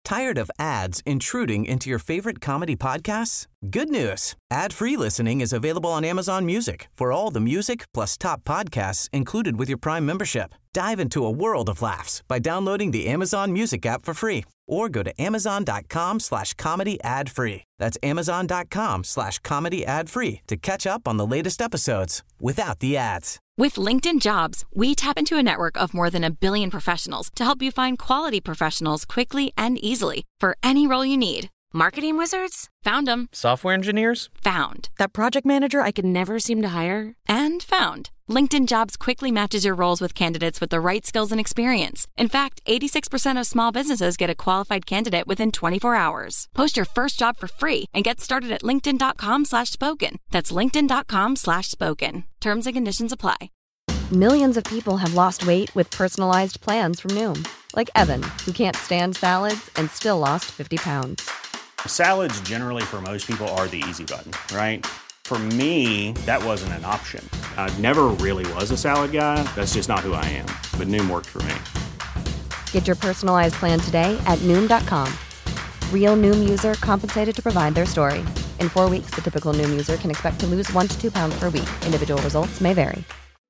Tired of ads intruding into your favorite comedy podcasts? Good news. Ad-free listening is available on Amazon Music for all the music plus top podcasts included with your Prime membership. Dive into a world of laughs by downloading the Amazon Music app for free or go to amazon.com/comedy ad-free. That's amazon.com/comedy ad-free to catch up on the latest episodes without the ads. With LinkedIn Jobs, we tap into a network of more than 1 billion professionals to help you find quality professionals quickly and easily for any role you need. Marketing wizards? Found them. Software engineers? Found. That project manager I could never seem to hire? And found. LinkedIn Jobs quickly matches your roles with candidates with the right skills and experience. In fact, 86% of small businesses get a qualified candidate within 24 hours. Post your first job for free and get started at linkedin.com/spoken. That's linkedin.com/spoken. Terms and conditions apply. Millions of people have lost weight with personalized plans from Noom. Like Evan, who can't stand salads and still lost 50 pounds. Salads generally for most people are the easy button, right? For me, that wasn't an option. I never really was a salad guy. That's just not who I am. But Noom worked for me. Get your personalized plan today at Noom.com. Real Noom user compensated to provide their story. In 4 weeks, the typical Noom user can expect to lose 1 to 2 pounds per week. Individual results may vary.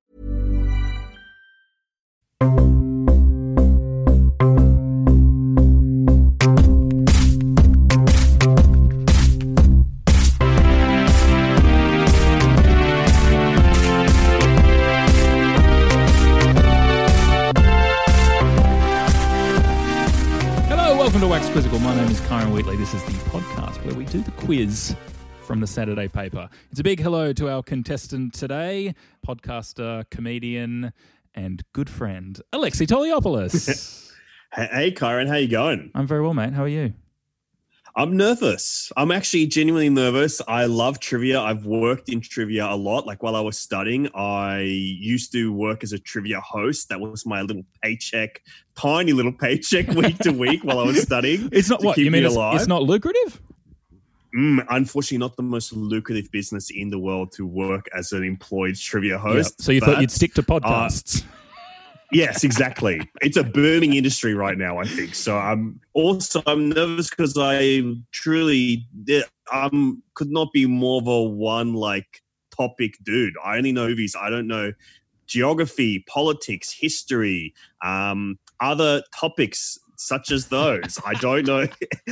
Welcome to Wax Quizzical. My name is Kyron Wheatley. This is the podcast where we do the quiz from the Saturday paper. It's a big hello to our contestant today, podcaster, comedian, and good friend, Alexi Toliopoulos. Hey, Kyron, how you going? I'm very well, mate. How are you? I'm nervous. I'm actually genuinely nervous. I love trivia. I've worked in trivia a lot. Like while I was studying, I used to work as a trivia host. That was my little paycheck, tiny little paycheck week to week while I was studying. It's not what you mean. It's not lucrative? Unfortunately, not the most lucrative business in the world to work as an employed trivia host. Yeah. So you thought you'd stick to podcasts. Yes, exactly. It's a booming industry right now, I think. So I'm nervous because I truly could not be more of a one topic dude. I only know movies. I don't know geography, politics, history, other topics such as those. I don't know.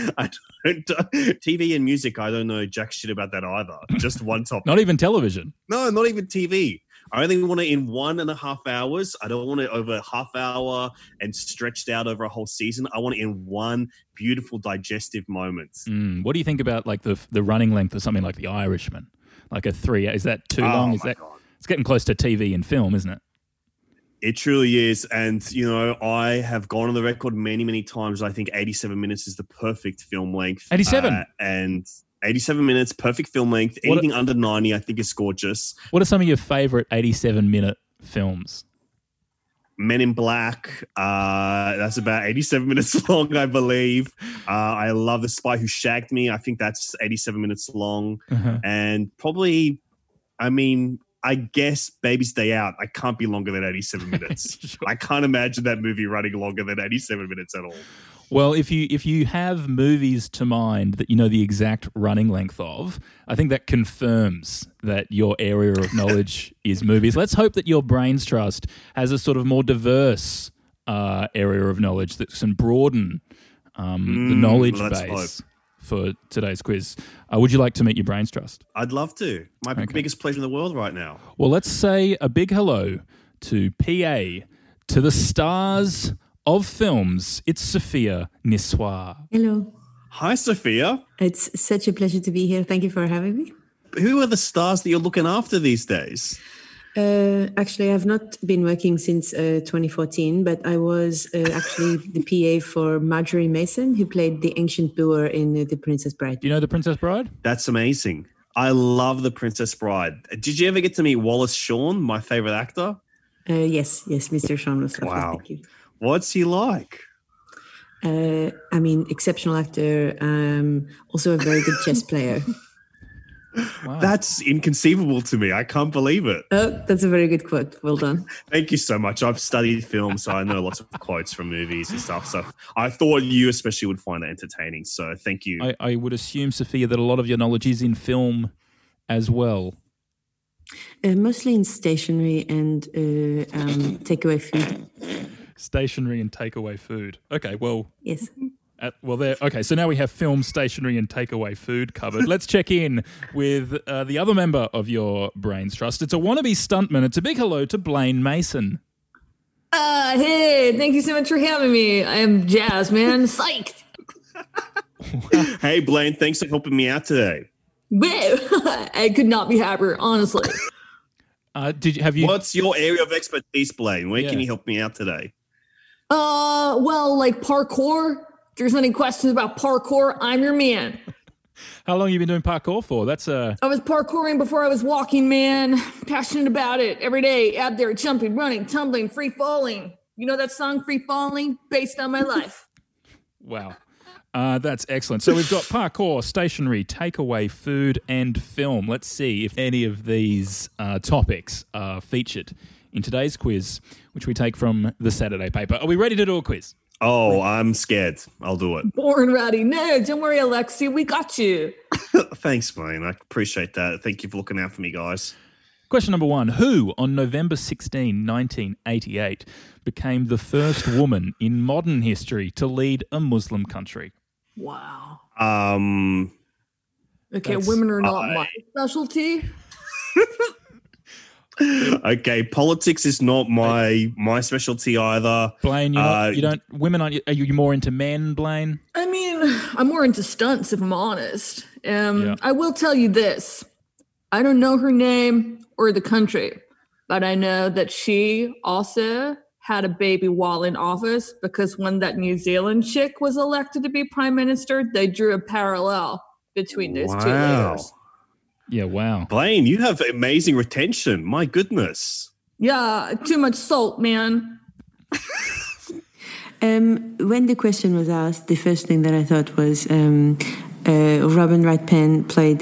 TV and music. I don't know jack shit about that either. Just one topic. Not even television. No, not even TV. I only want it in 1.5 hours. I don't want it over a half hour and stretched out over a whole season. I want it in one beautiful digestive moment. What do you think about the running length of something like The Irishman? Like a 3 hour? Is that too long? God. It's getting close to TV and film, isn't it? It truly is. And, I have gone on the record many, many times. I think 87 minutes is the perfect film length. 87? And 87 minutes, perfect film length. Anything under 90, I think, is gorgeous. What are some of your favorite 87-minute films? Men in Black. That's about 87 minutes long, I believe. I love The Spy Who Shagged Me. I think that's 87 minutes long. And probably, I guess Baby's Day Out. I can't be longer than 87 minutes. Sure. I can't imagine that movie running longer than 87 minutes at all. Well, if you have movies to mind that you know the exact running length of, I think that confirms that your area of knowledge is movies. Let's hope that your Brains Trust has a sort of more diverse area of knowledge that can broaden the knowledge base for today's quiz. Would you like to meet your Brains Trust? I'd love to. My biggest pleasure in the world right now. Well, let's say a big hello to PA, to the stars of films. It's Sophia Nissoir. Hello. Hi, Sophia. It's such a pleasure to be here. Thank you for having me. Who are the stars that you're looking after these days? Actually, I've not been working since 2014, but I was actually the PA for Marjorie Mason, who played the ancient Boer in The Princess Bride. Do you know The Princess Bride? That's amazing. I love The Princess Bride. Did you ever get to meet Wallace Shawn, my favorite actor? Yes, Mr. Shawn was lovely. Wow. Thank you. What's he like? Exceptional actor. Also a very good chess player. Wow. That's inconceivable to me. I can't believe it. Oh, that's a very good quote. Well done. Thank you so much. I've studied film, so I know lots of quotes from movies and stuff. So I thought you especially would find it entertaining. So thank you. I would assume, Sophia, that a lot of your knowledge is in film as well. Mostly in stationery and takeaway food. Stationery and takeaway food. Okay, well... Yes. Okay, so now we have film, stationery, and takeaway food covered. Let's check in with the other member of your Brains Trust. It's a wannabe stuntman. It's a big hello to Blaine Mason. Hey, thank you so much for having me. I am Jazz, man. Psyched. Hey, Blaine, thanks for helping me out today. I could not be happier, honestly. What's your area of expertise, Blaine? Where can you help me out today? Well, like parkour. If there's any questions about parkour, I'm your man. How long have you been doing parkour for? I was parkouring before I was walking, man. Passionate about it. Every day, out there jumping, running, tumbling, free falling. You know that song, Free Falling? Based on my life. Wow. That's excellent. So we've got parkour, stationery, takeaway, food, and film. Let's see if any of these topics are featured in today's quiz, which we take from the Saturday paper. Are we ready to do a quiz? Oh, I'm scared. I'll do it. Born ready. No, don't worry, Alexi. We got you. Thanks, Blaine. I appreciate that. Thank you for looking out for me, guys. Question number 1. Who, on November 16, 1988, became the first woman in modern history to lead a Muslim country? Wow. Okay, women are not my specialty. Okay, politics is not my specialty either. Blaine, women aren't. Are you more into men, Blaine? I mean, I'm more into stunts, if I'm honest. I will tell you this: I don't know her name or the country, but I know that she also had a baby while in office, because when that New Zealand chick was elected to be prime minister, they drew a parallel between those two leaders. Yeah, wow. Blaine, you have amazing retention. My goodness. Yeah, too much salt, man. When the question was asked, the first thing that I thought was Robin Wright Penn played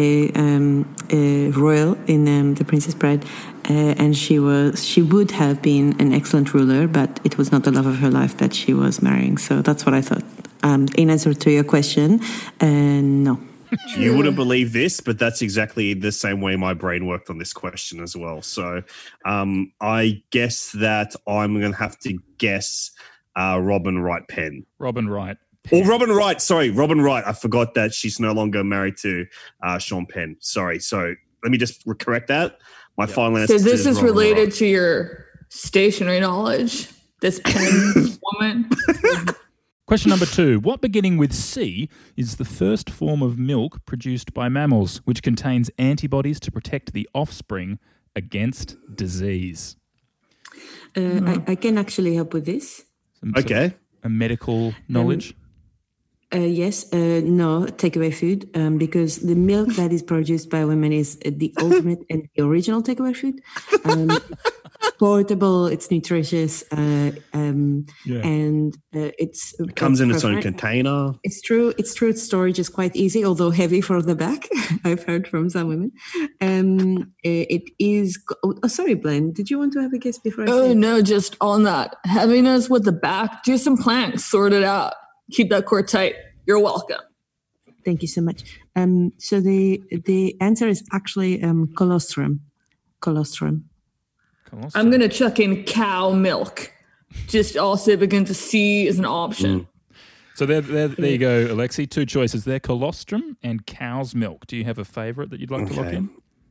a royal in The Princess Bride, and she would have been an excellent ruler, but it was not the love of her life that she was marrying. So that's what I thought. In answer to your question, no. You wouldn't believe this, but that's exactly the same way my brain worked on this question as well. So I guess that I'm going to have to guess Robin Wright Penn. Robin Wright. Or Robin Wright. Sorry, Robin Wright. I forgot that she's no longer married to Sean Penn. Sorry. So let me just correct that. My final answer. So this is Robin related Wright. to your stationery knowledge. This Penn woman. Question number 2. What beginning with C is the first form of milk produced by mammals, which contains antibodies to protect the offspring against disease? I can actually help with this. Okay. A medical knowledge? Yes. No, takeaway food, because the milk that is produced by women is the ultimate and the original takeaway food. Portable, it's nutritious, and it comes in its own container. It's true. Its storage is quite easy, although heavy for the back. I've heard from some women. It is. Oh, sorry, Blaine. Did you want to have a guess before? No, just on that heaviness with the back. Do some planks. Sort it out. Keep that core tight. You're welcome. Thank you so much. So the answer is actually colostrum. Colostrum. I'm going to chuck in cow milk. Just also begin to see as an option. So there you go, Alexi. 2 choices there, colostrum and cow's milk. Do you have a favourite that you'd like to lock in?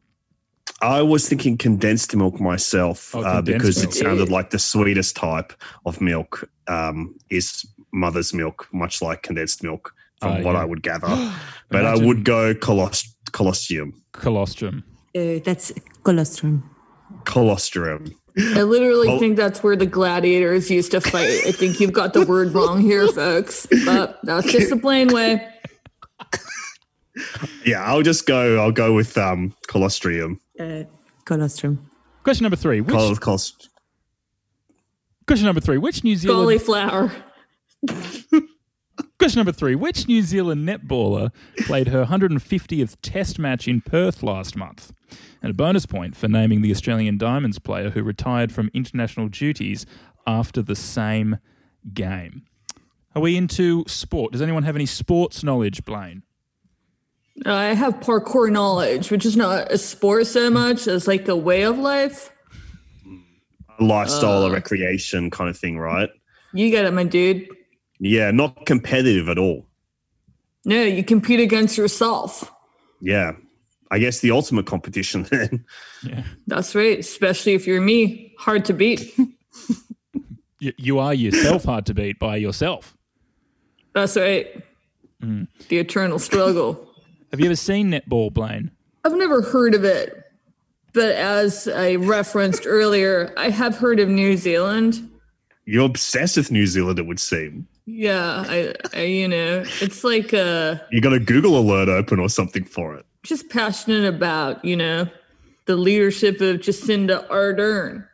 I was thinking condensed milk myself because it sounded like the sweetest type of milk is mother's milk, much like condensed milk from what I would gather. But I would go colostrum. Colostrum. That's colostrum. Colostrum. I literally think that's where the gladiators used to fight. I think you've got the word wrong here, folks. But that's just the plain way. Yeah, I'll go with colostrum. Colostrum. Question number 3. Question number 3. Which New Zealand... Cauliflower. Question number 3. Which New Zealand netballer played her 150th Test match in Perth last month? And a bonus point for naming the Australian Diamonds player who retired from international duties after the same game. Are we into sport? Does anyone have any sports knowledge, Blaine? I have parkour knowledge, which is not a sport so much as like a way of life. A lifestyle, a recreation kind of thing, right? You get it, my dude. Yeah, not competitive at all. No, you compete against yourself. Yeah. I guess the ultimate competition then. Yeah. That's right, especially if you're me. Hard to beat. You are yourself hard to beat by yourself. That's right. The eternal struggle. Have you ever seen netball, Blaine? I've never heard of it. But as I referenced earlier, I have heard of New Zealand. You're obsessed with New Zealand, it would seem. Yeah, I it's like you got a Google alert open or something for it. Just passionate about, the leadership of Jacinda Ardern.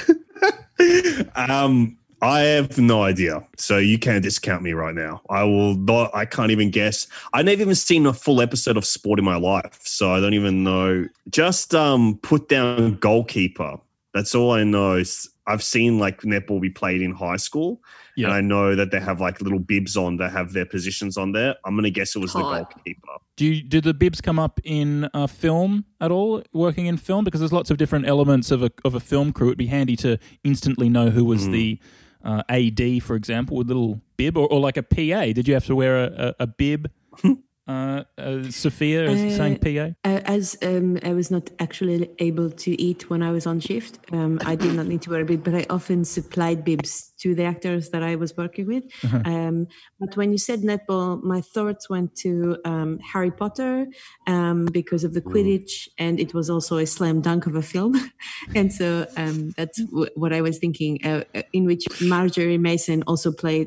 I have no idea. So you can't discount me right now. I can't even guess. I've never even seen a full episode of sport in my life. So I don't even know. Just put down goalkeeper. That's all I know. I've seen like netball be played in high school. Yeah. And I know that they have like little bibs on that have their positions on there. I'm going to guess it was the goalkeeper. Do the bibs come up in film at all, working in film? Because there's lots of different elements of a film crew. It'd be handy to instantly know who was the AD, for example, with a little bib, or like a PA. Did you have to wear a bib? Sophia is saying PA? As I was not actually able to eat when I was on shift, I did not need to wear a bib, but I often supplied bibs to the actors that I was working with. But when you said netball, my thoughts went to Harry Potter because of the Quidditch, and it was also a slam dunk of a film. And so that's what I was thinking, in which Marjorie Mason also played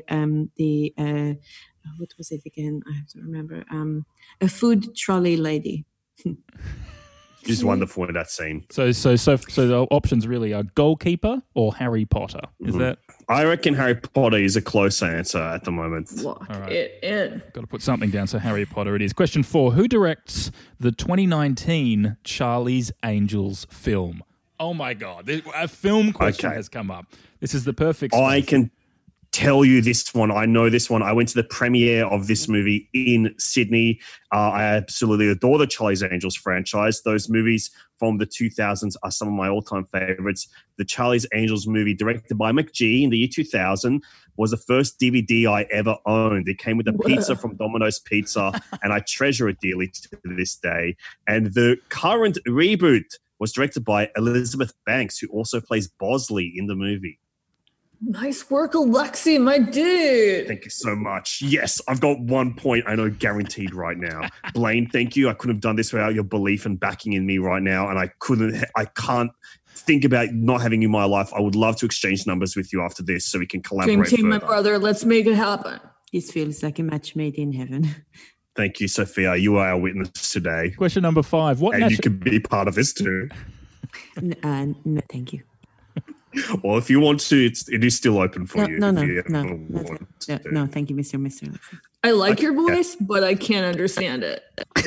what was it again? I have to remember. A food trolley lady. She's wonderful in that scene. So the options really are goalkeeper or Harry Potter. Is that? I reckon Harry Potter is a close answer at the moment. Lock it in. Got to put something down. So Harry Potter it is. Question 4: Who directs the 2019 Charlie's Angels film? Oh my God! A film question has come up. This is the perfect. I can tell you this one. I know this one. I went to the premiere of this movie in Sydney. I absolutely adore the Charlie's Angels franchise. Those movies from the 2000s are some of my all-time favorites. The Charlie's Angels movie, directed by McG in the year 2000, was the first DVD I ever owned. It came with a pizza from Domino's Pizza, and I treasure it dearly to this day. And the current reboot was directed by Elizabeth Banks, who also plays Bosley in the movie. Nice work, Alexi, my dude. Thank you so much. Yes, I've got 1 point, I know, guaranteed right now. Blaine, thank you. I couldn't have done this without your belief and backing in me right now, and I can't think about not having you in my life. I would love to exchange numbers with you after this so we can collaborate. Dream team, further. my brother. Let's make it happen. This feels like a match made in heaven. Thank you, Sophia. You are our witness today. Question number 5. You can be part of this too. No, thank you. Well, if you want to, it is still open for you. No, thank you, Mr. I like your voice, but I can't understand it.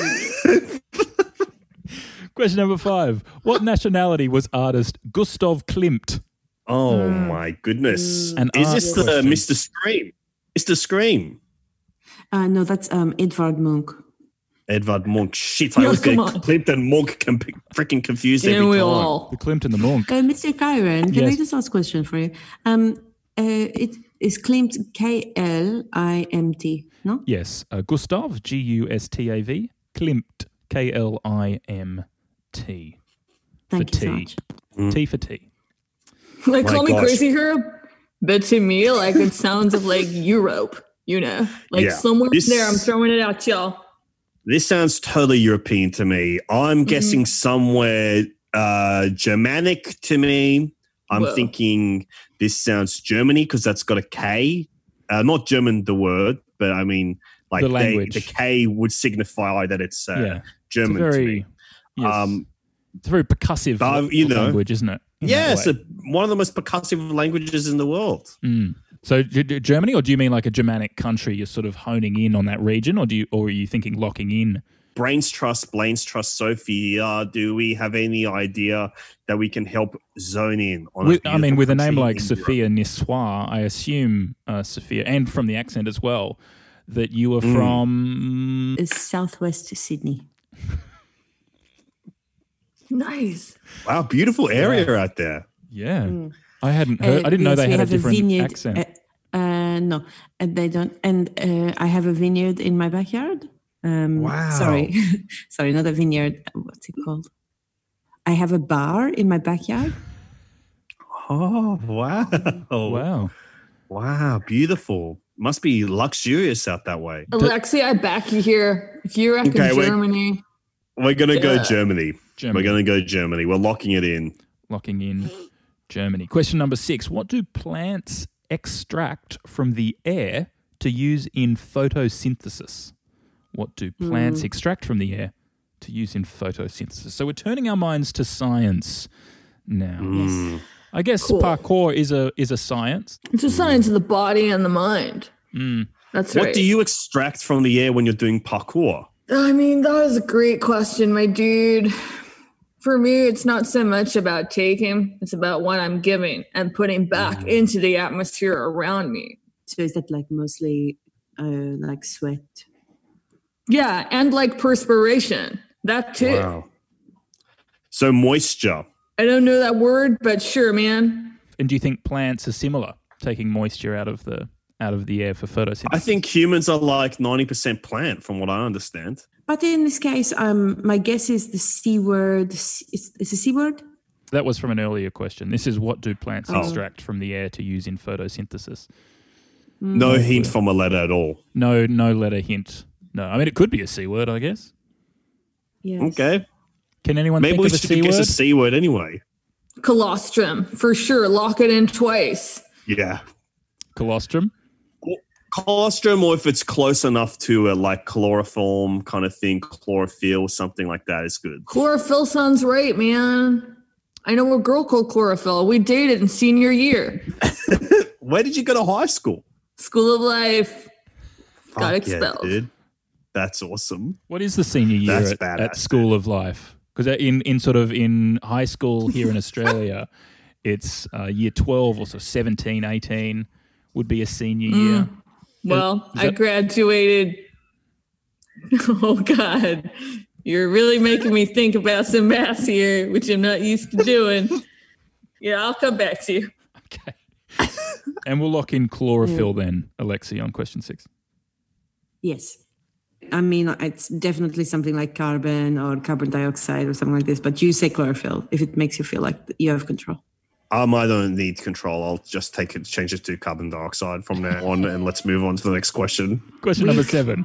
Question number 5. What nationality was artist Gustav Klimt? Oh, my goodness. Is this the Mr. Scream? Mr. Scream? No, that's Edvard Munch. Edvard Munch. Shit, I always get Klimt and Munch freaking confused every time. The Klimt and the Munch. Mr. Kyron, can I just ask a question for you? It is Klimt Klimt, no? Yes. Gustav, Gustav, Klimt, Klimt. Thank you so much. T for T. Like, call me crazy herb, but to me, it sounds of Europe, somewhere there. I'm throwing it out to y'all. This sounds totally European to me. I'm guessing somewhere Germanic to me. I'm thinking this sounds Germany because that's got a K. Not German, the word, but I mean, the language. The K would signify that it's German to me. Yes. It's a very percussive language, isn't it? It's one of the most percussive languages in the world. So Germany, or do you mean like a Germanic country? You're sort of honing in on that region, or are you thinking locking in? Blaine's Trust, Sophia. Do we have any idea that we can help zone in on? With a name like Sophia Niçoise, I assume Sophia, and from the accent as well, that you are from Southwest Sydney. Nice. Wow, beautiful area out there. Yeah. I hadn't heard. I didn't know they had a different accent. No, they don't. And I have a vineyard in my backyard. Wow. Sorry, not a vineyard. What's it called? I have a bar in my backyard. Oh, wow. Wow, beautiful. Must be luxurious out that way. Alexi, I back you here. If you reckon Germany. We're going to go Germany. We're going to go Germany. We're locking it in. Locking in Germany. Question number 6. What do plants extract from the air to use in photosynthesis? What do plants extract from the air to use in photosynthesis? So we're turning our minds to science now. Yes. I guess parkour is a science. It's a science of the body and the mind. That's right. What do you extract from the air when you're doing parkour? I mean, that is a great question, my dude. For me, it's not so much about taking, it's about what I'm giving and putting back into the atmosphere around me. So is that like mostly like sweat? Yeah, and like perspiration. That too. Wow. So moisture. I don't know that word, but sure, man. And do you think plants are similar, taking moisture out of the air for photosynthesis? I think humans are like 90% plant, from what I understand. But in this case, my guess is the C word. Is a C word? That was from an earlier question. This is what do plants extract from the air to use in photosynthesis? No hint from a letter at all. No letter hint. No, I mean, it could be a C word, I guess. Yes. Okay. Can anyone Maybe think of a C word? Maybe we should guess a C word anyway. Colostrum, for sure. Lock it in twice. Yeah. Colostrum? Colostrum, or if it's close enough to a like chloroform kind of thing, chlorophyll, something like that is good. Chlorophyll sounds right, man. I know a girl called Chlorophyll. We dated in senior year. Where did you go to high school? School of Life. Got expelled. Yeah, dude. That's awesome. What is the senior year at School of Life? Because in high school here in Australia, it's year 12 or so 17, 18 would be a senior year. Well, I graduated. Oh, God. You're really making me think about some math here, which I'm not used to doing. Yeah, I'll come back to you. Okay. And we'll lock in chlorophyll then, Alexi, on question 6. Yes. I mean, it's definitely something like carbon or carbon dioxide or something like this, but you say chlorophyll if it makes you feel like you have control. I don't need control. I'll just change it to carbon dioxide from now on, and let's move on to the next question. Question number 7.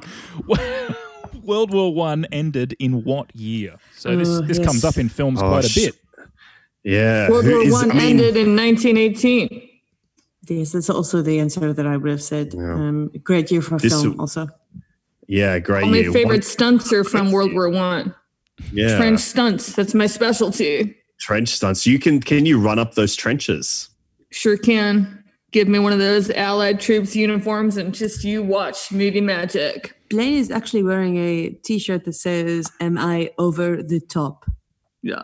World War I ended in what year? So this comes up in films quite a bit. Yeah. World War I ended in 1918. Yes, that's also the answer that I would have said. Yeah. Great year for film also. Yeah, great All year. My favorite stunts are from World War I. Yeah. Trench stunts. That's my specialty. Trench stunts. Can you run up those trenches? Sure can. Give me one of those Allied troops uniforms and just you watch movie magic. Blaine is actually wearing a T-shirt that says, "Am I over the top?" Yeah.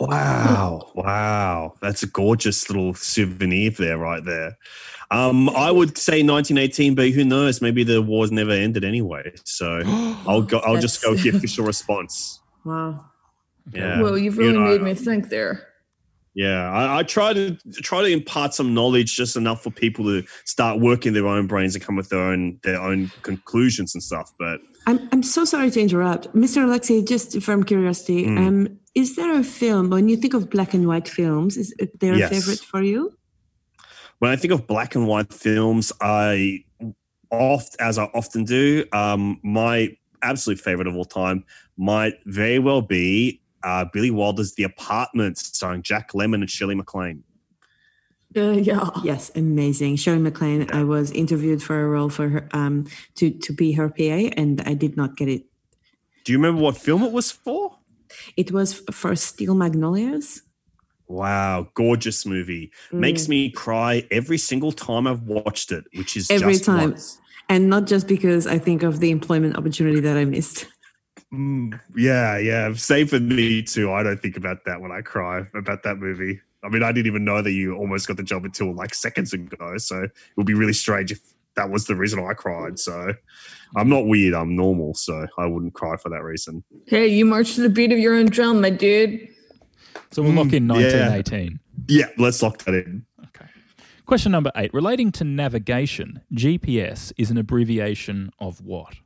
Wow. That's a gorgeous little souvenir right there. I would say 1918, but who knows? Maybe the war's never ended anyway. So I'll just go with the official response. Wow. Yeah. Well, you've really made me think there. Yeah, I try to impart some knowledge, just enough for people to start working their own brains and come with their own conclusions and stuff. But I'm so sorry to interrupt, Mr. Alexi. Just from curiosity, is there a film when you think of black and white films? Is there a favorite for you? When I think of black and white films, as I often do, my absolute favorite of all time might very well be Billy Wilder's The Apartment, starring Jack Lemmon and Shirley MacLaine. Yeah. Yes, amazing. Shirley MacLaine. Yeah. I was interviewed for a role for her to be her PA, and I did not get it. Do you remember what film it was for? It was for Steel Magnolias. Wow, gorgeous movie. Makes me cry every single time I've watched it, which is every just time. once. And not just because I think of the employment opportunity that I missed. Yeah. Same for me too. I don't think about that when I cry about that movie. I mean, I didn't even know that you almost got the job until like seconds ago. So it would be really strange if that was the reason I cried. So I'm not weird. I'm normal. So I wouldn't cry for that reason. Hey, you march to the beat of your own drum, my dude. So we'll lock in 1918. Yeah, let's lock that in. Okay. Question number 8. Relating to navigation, GPS is an abbreviation of what?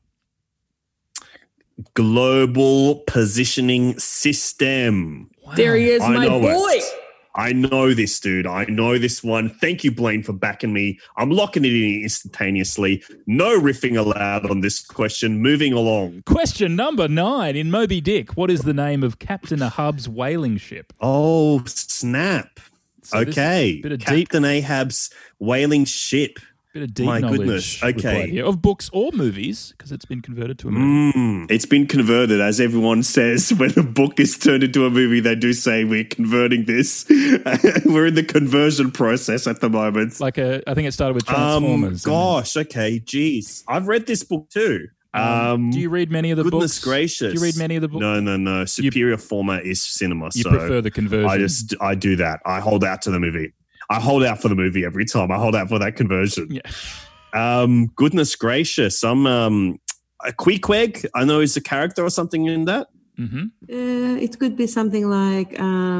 Global Positioning System. Wow. There he is, my boy. I know this, dude. I know this one. Thank you, Blaine, for backing me. I'm locking it in instantaneously. No riffing allowed on this question. Moving along. Question number 9. In Moby Dick, what is the name of Captain Ahab's whaling ship? Oh, snap. So okay. Bit of Captain Ahab's whaling ship. Bit of deep My knowledge goodness. required Okay. here, of books or movies, because it's been converted to a movie. It's been converted, as everyone says. When a book is turned into a movie, they do say we're converting this. We're in the conversion process at the moment. Like I think it started with Transformers. Gosh, okay, geez. I've read this book too. Do you read many of the goodness books? gracious. Do you read many of the books? No. Superior format is cinema. You so prefer the conversion. I do that. I hold out to the movie. I hold out for the movie every time. I hold out for that conversion. Yeah. Goodness gracious. I'm a Queequeg. I know is a character or something in that. Mm-hmm. It could be something like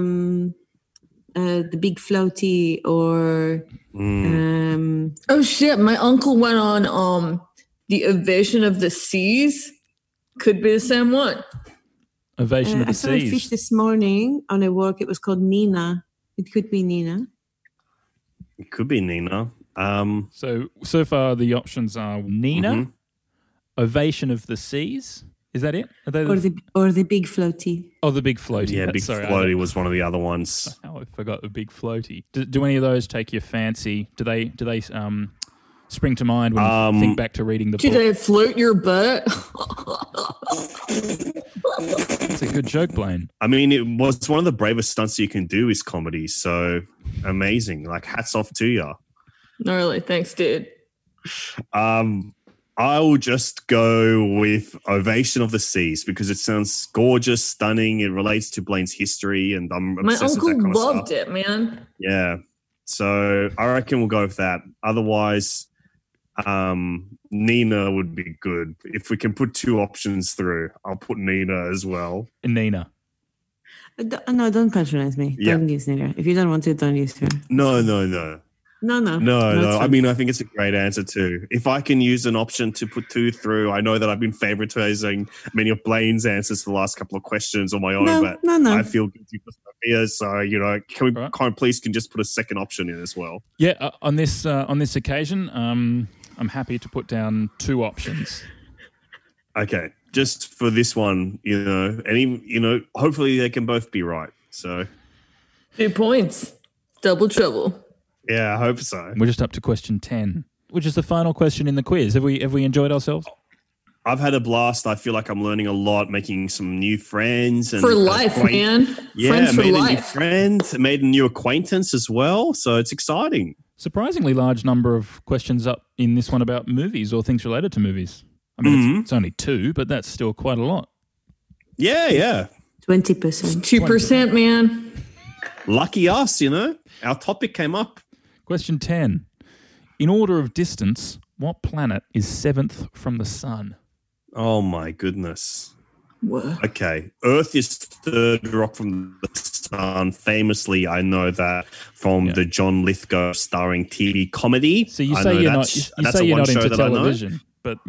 the Big Floaty or Oh shit, my uncle went on the Evasion of the Seas. Could be the same one. Evasion of the I saw a Seas. fish this morning on a walk. It was called Nina. It could be Nina. It could be Nina. So far the options are Nina, Ovation of the Seas. Is that it? Are they Or the Big Floaty. Oh, the Big Floaty. Yeah, Big Floaty was one of the other ones. Oh, I forgot the Big Floaty. Do any of those take your fancy? Do they spring to mind when you think back to reading the Did book? I float your butt? It's a good joke, Blaine. I mean, it was one of the bravest stunts you can do is comedy. So amazing. Like, hats off to you. Gnarly. Thanks, dude. I will just go with Ovation of the Seas because it sounds gorgeous, stunning. It relates to Blaine's history, and I'm My obsessed uncle with that kind of loved stuff. it, man. Yeah. So I reckon we'll go with that. Otherwise, Nina would be good. If we can put two options through, I'll put Nina as well. Nina. No, don't patronize me. Yeah. Don't use Nina. If you don't want to, don't use her. No. No. I mean, I think it's a great answer too. If I can use an option to put two through, I know that I've been favoritizing many of Blaine's answers for the last couple of questions on my own, but No. I feel guilty for Sophia. So, can we please just put a second option in as well? Yeah, on this occasion, I'm happy to put down two options. Okay, just for this one, hopefully they can both be right. So, 2 points. Double trouble. yeah, I hope so. We're just up to question 10, which is the final question in the quiz. Have we enjoyed ourselves? I've had a blast. I feel like I'm learning a lot, making some new friends. And For life, man. Yeah, Friends for made a new life. friend, made a new acquaintance as well. So it's exciting. Surprisingly large number of questions up in this one about movies or things related to movies. I mean, it's only 2, but that's still quite a lot. Yeah. 20%. 2%, man. Lucky us, Our topic came up. Question 10. In order of distance, what planet is 7th from the sun? Oh, my goodness. What? Okay. Earth is third rock from the sun. Famously, I know that from the John Lithgow starring TV comedy. So you I say know you're that's- not. You that's say the you're one not show into that I know. television, but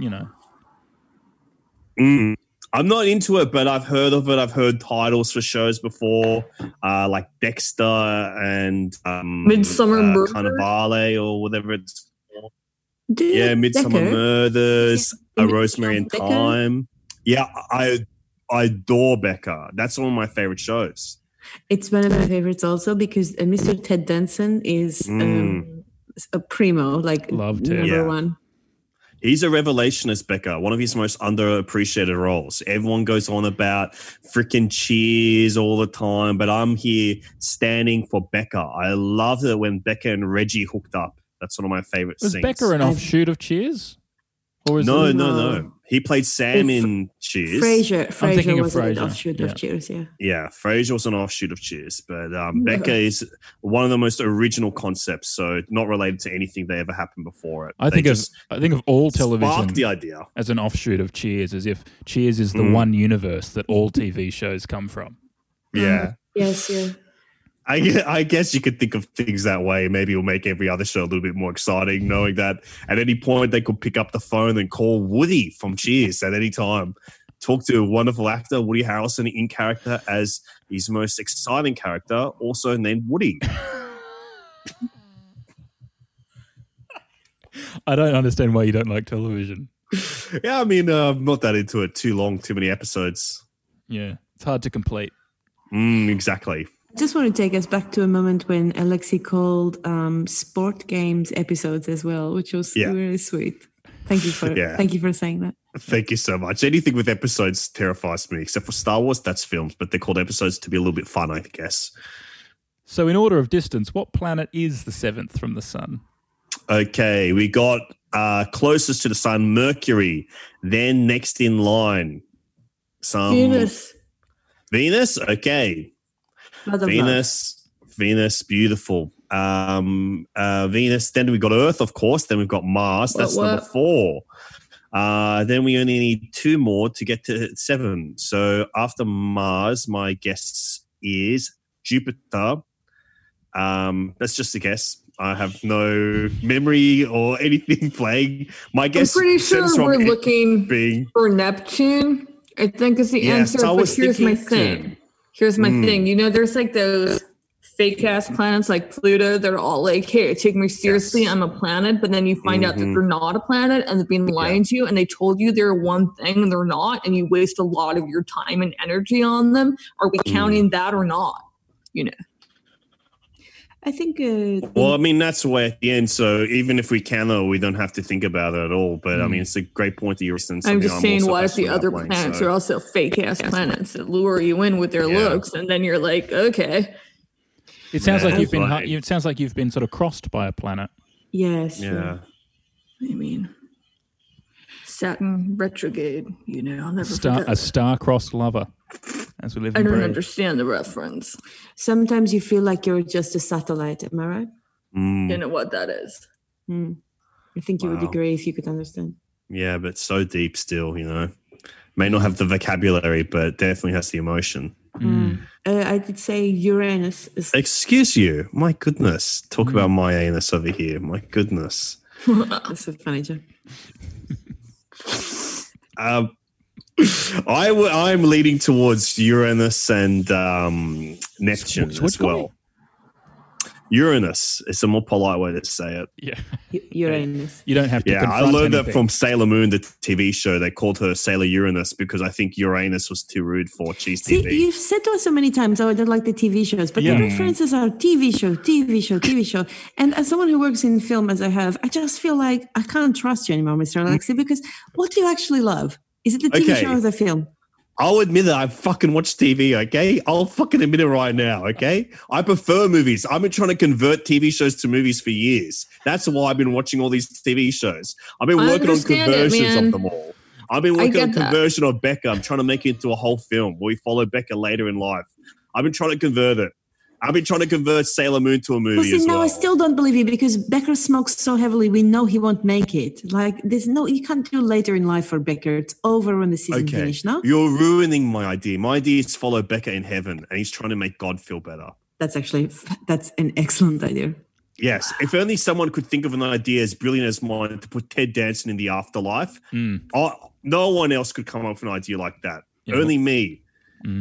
I'm not into it, but I've heard of it. I've heard titles for shows before, like Dexter and Midsummer Murder? Carnivale or whatever it's called. Dude, Yeah, Midsummer Decker. Murders, Yeah. A Rosemary in Becker? Time. Yeah, I adore Becca. That's one of my favorite shows. It's one of my favorites also because Mr. Ted Danson is a primo, like Love Ted. number Yeah. one. He's a revelation as Becca, one of his most underappreciated roles. Everyone goes on about freaking Cheers all the time, but I'm here standing for Becca. I loved it when Becca and Reggie hooked up. That's one of my favorite Was scenes. Becca an offshoot of Cheers? Or is No. He played Sam in Cheers. Frasier was an Frasier. offshoot of Cheers, yeah. Yeah, Frasier was an offshoot of Cheers, but Becca is one of the most original concepts, so not related to anything that ever happened before it. I think of all television sparked the idea as an offshoot of Cheers, as if Cheers is the one universe that all TV shows come from. Yeah. Yes, yeah. I guess you could think of things that way. Maybe it'll make every other show a little bit more exciting, knowing that at any point they could pick up the phone and call Woody from Cheers at any time. Talk to a wonderful actor, Woody Harrelson, in character as his most exciting character, also named Woody. I don't understand why you don't like television. Yeah, I mean, I'm not that into it. Too long, too many episodes. Yeah, it's hard to complete. Exactly. I just want to take us back to a moment when Alexi called sport games episodes as well, which was really sweet. Thank you for saying that. Thank you so much. Anything with episodes terrifies me, except for Star Wars, that's films, but they're called episodes to be a little bit fun, I guess. So in order of distance, what planet is the seventh from the sun? Okay, we got closest to the sun, Mercury. Then next in line, Venus. Venus? Okay. Venus, beautiful. Venus. Then we got Earth, of course. Then we've got Mars. That's number 4. Then we only need 2 more to get to 7. So after Mars, my guess is Jupiter. That's just a guess. I have no memory or anything playing. My guess. I'm pretty sure we're looking for Neptune. I think is the answer. But here's my thing. Here's my thing. You know, there's like those fake ass planets like Pluto. They're all like, hey, take me seriously. I'm a planet. But then you find out that they're not a planet and they've been lying to you and they told you they're one thing and they're not. And you waste a lot of your time and energy on them. Are we counting that or not? You know. I think. Well, I mean, that's the way at the end. So even if we can, though, we don't have to think about it at all. But I mean, it's a great point that you're listening. I'm just saying, what if the other planets are also fake ass planets that lure you in with their looks, and then you're like, okay. It sounds like you've been. It sounds like you've been sort of crossed by a planet. Yes. Yeah. I mean, Saturn retrograde. You know, I'll never forget a star-crossed lover. As we live I and don't breathe. understand the reference. Sometimes you feel like you're just a satellite. Am I right? You know what that is. I think you would agree if you could understand. Yeah, but so deep still, you know. May not have the vocabulary, but definitely has the emotion. I did say Uranus. Excuse you. My goodness. Talk about my anus over here. My goodness. That's a funny joke. I'm leaning towards Uranus and Neptune as well. Uranus. It's a more polite way to say it. Yeah. Uranus. You don't have to confront I learned anything. that from Sailor Moon, the TV show. They called her Sailor Uranus because I think Uranus was too rude for Cheese TV. See, you've said to us so many times, I don't like the TV shows, but the references are TV show. And as someone who works in film, as I have, I just feel like I can't trust you anymore, Mr. Alexi, because what do you actually love? Is it the TV show or the film? I'll admit that I fucking watch TV, okay? I'll fucking admit it right now, okay? I prefer movies. I've been trying to convert TV shows to movies for years. That's why I've been watching all these TV shows. I've been working on conversions of them all. I've been working on conversion of Becca. I'm trying to make it into a whole film where we follow Becca later in life. I've been trying to convert it. I've been trying to convert Sailor Moon to a movie as well. I still don't believe you because Becker smokes so heavily. We know he won't make it. Like, you can't do later in life for Becker. It's over when the season finished, no? You're ruining my idea. My idea is to follow Becker in heaven, and he's trying to make God feel better. That's an excellent idea. Yes. If only someone could think of an idea as brilliant as mine to put Ted Danson in the afterlife. No one else could come up with an idea like that. Only me.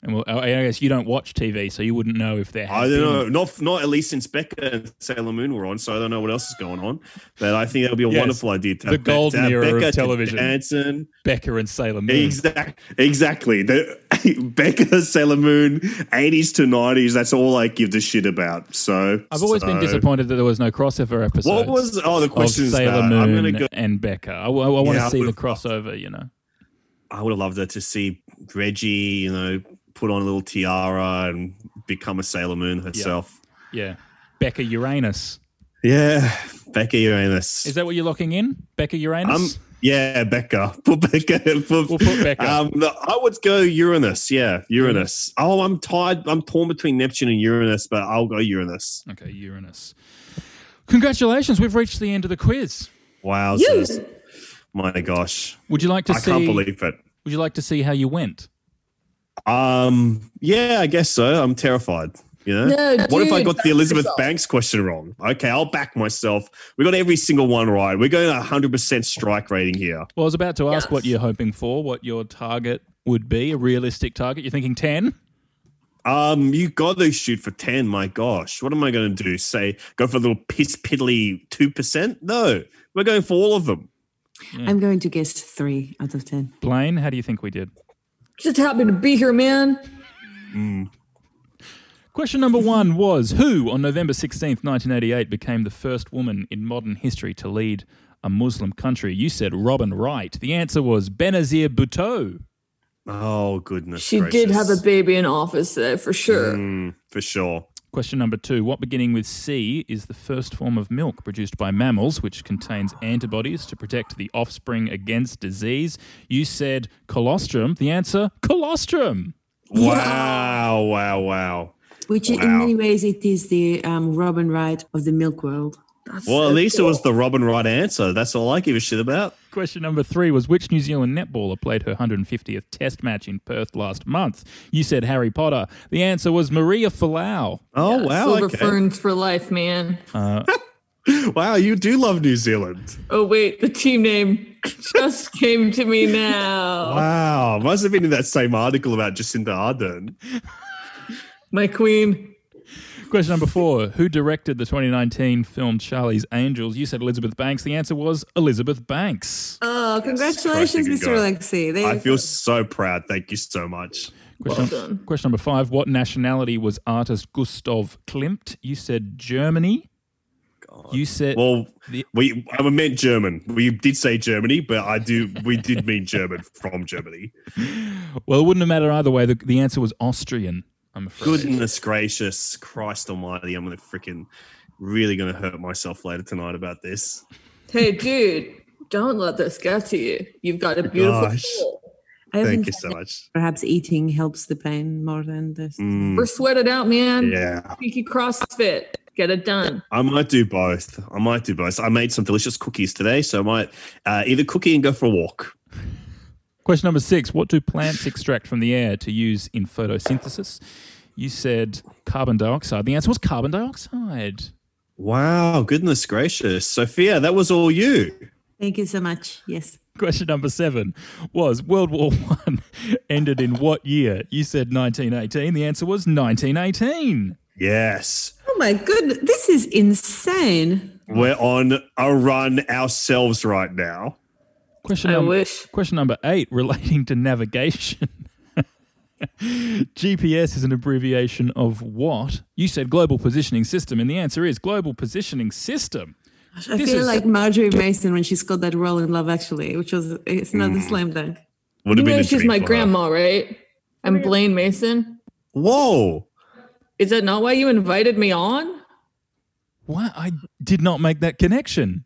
And well, I guess you don't watch TV, so you wouldn't know if there. I don't know, not at least since Becca and Sailor Moon were on, so I don't know what else is going on. But I think that would be a wonderful idea to have the golden era Becca of television. Dancing. Becca and Sailor Moon. Exactly. Becca, Sailor Moon, 80s to 90s. That's all I give a shit about. So I've always been disappointed that there was no crossover episode. What was the question? Sailor Moon and Becca. I want to see the crossover. I would have loved it to see Reggie, put on a little tiara and become a Sailor Moon herself. Yeah. Becca Uranus. Yeah, Becca Uranus. Is that what you're locking in? Becca Uranus? Yeah, Becca. Put Becca. We'll put Becca. I would go Uranus. Yeah, Uranus. Oh, I'm tired. I'm torn between Neptune and Uranus, but I'll go Uranus. Okay, Uranus. Congratulations. We've reached the end of the quiz. Wow. My gosh. Would you like to see? I can't believe it. Would you like to see how you went? Yeah, I guess so. I'm terrified. No, what if I got the Elizabeth Banks question wrong? Okay, I'll back myself. We got every single one right. We're going 100% strike rating here. Well, I was about to ask what you're hoping for, what your target would be, a realistic target. You're thinking 10? You got to shoot for 10. My gosh, what am I going to do? Say go for a little piss piddly 2%? No, we're going for all of them. Yeah. I'm going to guess 3 out of 10. Blaine, how do you think we did? Just happy to be here, man. Question number 1 was, who on November 16th, 1988 became the first woman in modern history to lead a Muslim country? You said Robin Wright. The answer was Benazir Bhutto. Oh, goodness She gracious. did have a baby in office there, for sure. For sure. Question number 2. What beginning with C is the first form of milk produced by mammals which contains antibodies to protect the offspring against disease? You said colostrum. The answer, colostrum. Wow. Which in many ways it is the Robin Wright of the milk world. That's well, at least it was the Robin Wright answer. That's all I give a shit about. Question number 3 was, which New Zealand netballer played her 150th test match in Perth last month? You said Harry Potter. The answer was Maria Folau. Oh, wow. Silver okay. ferns for life, man. Wow, you do love New Zealand. Oh, wait, the team name just came to me now. Wow, must have been in that same article about Jacinda Ardern. My queen. Question number 4. Who directed the 2019 film Charlie's Angels? You said Elizabeth Banks. The answer was Elizabeth Banks. Oh, congratulations, Mr. Alexi. I feel so proud. Thank you so much. Question number 5. What nationality was artist Gustav Klimt? You said Germany. God. You said... Well, I meant German. We did say Germany, but we did mean German from Germany. Well, it wouldn't have mattered either way. The answer was Austrian. I'm afraid. Goodness gracious, Christ almighty, I'm really going to hurt myself later tonight about this. Hey, dude, don't let this get to you. You've got a beautiful soul. Thank you so much. Perhaps eating helps the pain more than this. Or sweat it out, man. Yeah. Cheeky CrossFit. Get it done. I might do both. I made some delicious cookies today, so I might either cook and go for a walk. Question number 6. What do plants extract from the air to use in photosynthesis? You said carbon dioxide. The answer was carbon dioxide. Wow, goodness gracious. Sophia, that was all you. Thank you so much. Yes. Question number 7 was World War I ended in what year? You said 1918. The answer was 1918. Yes. Oh my goodness. This is insane. We're on a run ourselves right now. Question number 8, relating to navigation. GPS is an abbreviation of what? You said Global Positioning System, and the answer is Global Positioning System. I feel like Marjorie Mason when she's got that role in Love Actually, which was, it's not a slam dunk. You know she's my grandma, right? I'm Blaine Mason. Whoa. Is that not why you invited me on? What? I did not make that connection.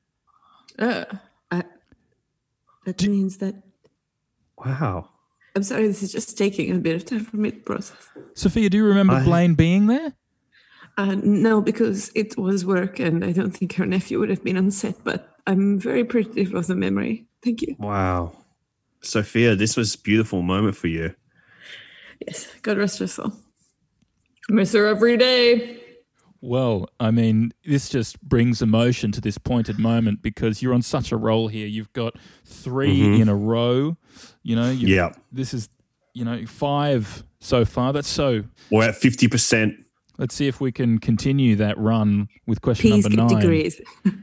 That means that... Wow. I'm sorry, this is just taking a bit of time for me to process. Sophia, do you remember Blaine being there? No, because it was work and I don't think her nephew would have been on set, but I'm very appreciative of the memory. Thank you. Wow. Sophia, this was a beautiful moment for you. Yes, God rest her soul. Miss her every day. Well, I mean, this just brings emotion to this pointed moment because you're on such a roll here. You've got 3 in a row. You know, this is, 5 so far. We're at 50%. Let's see if we can continue that run with question Peace number 9. degrees.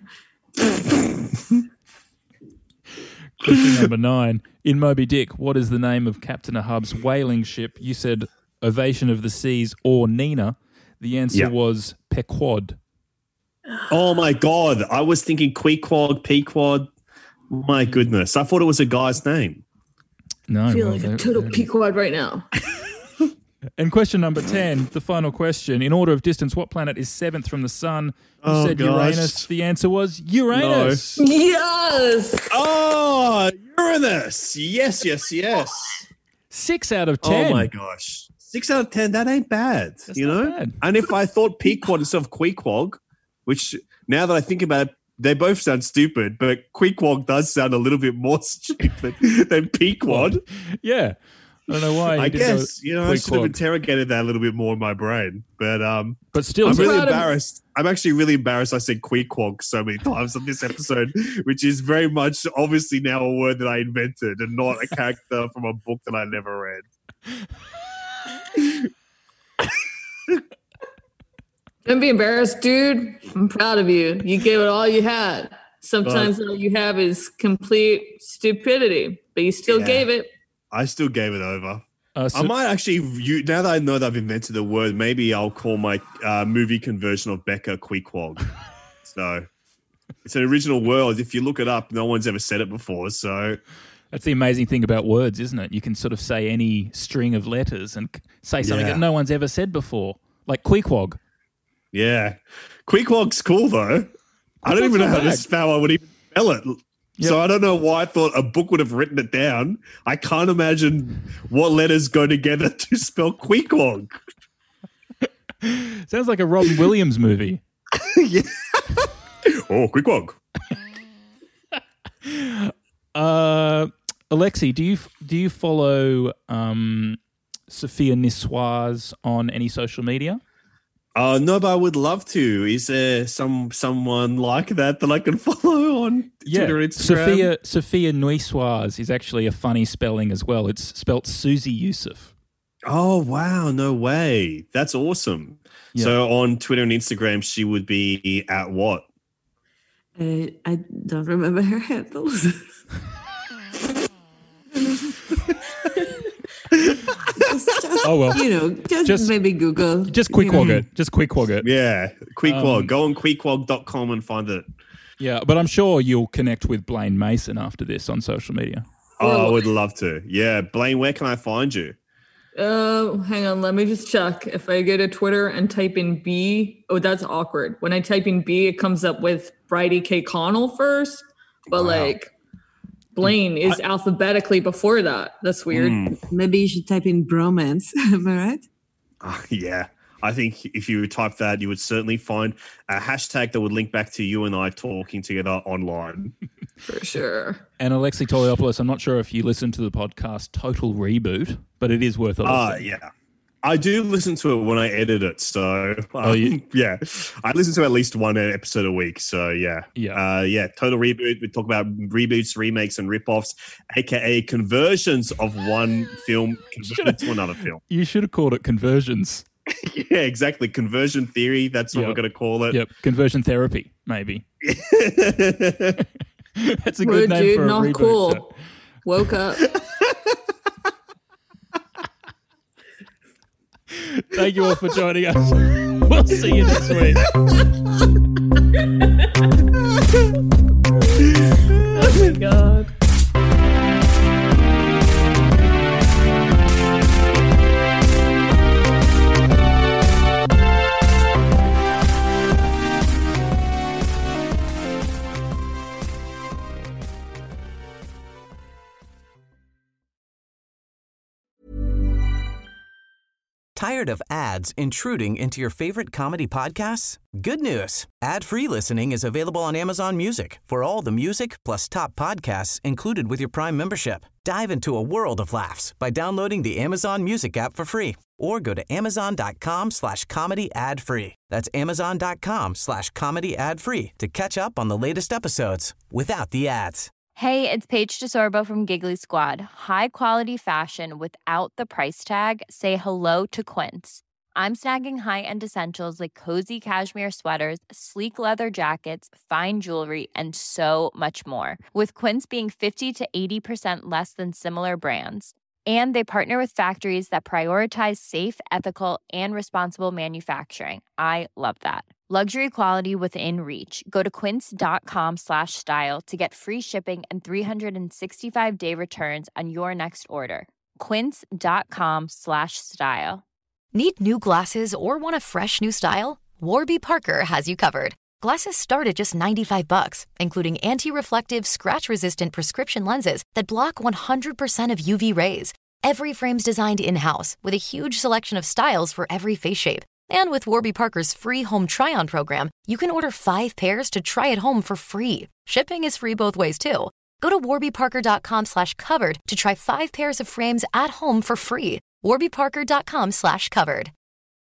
Question number 9. In Moby Dick, what is the name of Captain Ahab's whaling ship? You said Ovation of the Seas or Nina. The answer was Pequod. Oh, my God. I was thinking Queequeg, Pequod. My goodness. I thought it was a guy's name. No. I feel like a total pequod right now. And question number 10, the final question. In order of distance, what planet is 7th from the sun? You said Uranus. The answer was Uranus. No. Yes. Oh, Uranus. Yes. 6 out of 10. Oh, my gosh. 6 out of 10. That ain't bad. That's not bad. And if I thought Pequod instead of Queequeg, which now that I think about it, they both sound stupid, but Queequeg does sound a little bit more stupid than Pequod. Yeah. I don't know why. I guess, I should have interrogated that a little bit more in my brain. But still, I'm really embarrassed. I'm actually really embarrassed I said Queequeg so many times on this episode, which is very much obviously now a word that I invented and not a character from a book that I never read. Don't be embarrassed, dude. I'm proud of you. You gave it all you had. Sometimes all you have is complete stupidity, but you still gave it. I still gave it over. I might actually, now that I know that I've invented the word, maybe I'll call my movie conversion of Becca Queequeg. So it's an original word. If you look it up, no one's ever said it before. So that's the amazing thing about words, isn't it? You can sort of say any string of letters and say something that no one's ever said before, like Queequeg. Yeah. Queequeg's cool, though. I don't even know how to spell. I would even spell it. Yep. So I don't know why I thought a book would have written it down. I can't imagine what letters go together to spell Queequeg. Sounds like a Robin Williams movie. Yeah. Oh, Queequeg. Alexi, do you follow Sophia Niçoise on any social media? No, but I would love to. Is there someone like that I can follow on Twitter, Instagram? Sophia Niçoise is actually a funny spelling as well. It's spelt Susie Yusuf. Oh, wow. No way. That's awesome. Yeah. So on Twitter and Instagram, she would be at what? I don't remember her handles. Just maybe Google. Just Queequeg it. Just Queequeg it. Yeah, Queequeg. Go on Queequeg.com and find it. Yeah, but I'm sure you'll connect with Blaine Mason after this on social media. Oh, I would love to. Yeah, Blaine, where can I find you? Hang on. Let me just check. If I go to Twitter and type in B, that's awkward. When I type in B, it comes up with Bridie K. Connell first, but Blaine is alphabetically before that. That's weird. Maybe you should type in bromance. Am I right? Yeah. I think if you type that, you would certainly find a hashtag that would link back to you and I talking together online. For sure. And Alexi Toliopoulos, I'm not sure if you listen to the podcast Total Reboot, but it is worth a listen. Yeah. I do listen to it when I edit it. So, yeah. I listen to at least one episode a week. So, yeah. Total Reboot. We talk about reboots, remakes, and rip-offs, a.k.a. conversions of one film converted to another film. You should have called it conversions. Yeah, exactly. Conversion theory. That's what we're going to call it. Yep. Conversion therapy, maybe. That's a good name for a reboot. Cool. So. Woke up. Thank you all for joining us. We'll see you next week. Oh my God. Tired of ads intruding into your favorite comedy podcasts? Good news. Ad-free listening is available on Amazon Music for all the music plus top podcasts included with your Prime membership. Dive into a world of laughs by downloading the Amazon Music app for free or go to amazon.com/comedy ad-free. That's amazon.com/comedy ad-free to catch up on the latest episodes without the ads. Hey, it's Paige DeSorbo from Giggly Squad. High quality fashion without the price tag. Say hello to Quince. I'm snagging high-end essentials like cozy cashmere sweaters, sleek leather jackets, fine jewelry, and so much more. With Quince being 50 to 80% less than similar brands. And they partner with factories that prioritize safe, ethical, and responsible manufacturing. I love that. Luxury quality within reach. Go to quince.com/style to get free shipping and 365-day returns on your next order. Quince.com/style. Need new glasses or want a fresh new style? Warby Parker has you covered. Glasses start at just $95, including anti-reflective, scratch-resistant prescription lenses that block 100% of UV rays. Every frame's designed in-house with a huge selection of styles for every face shape. And with Warby Parker's free home try-on program, you can order 5 pairs to try at home for free. Shipping is free both ways, too. Go to warbyparker.com/covered to try 5 pairs of frames at home for free. warbyparker.com/covered.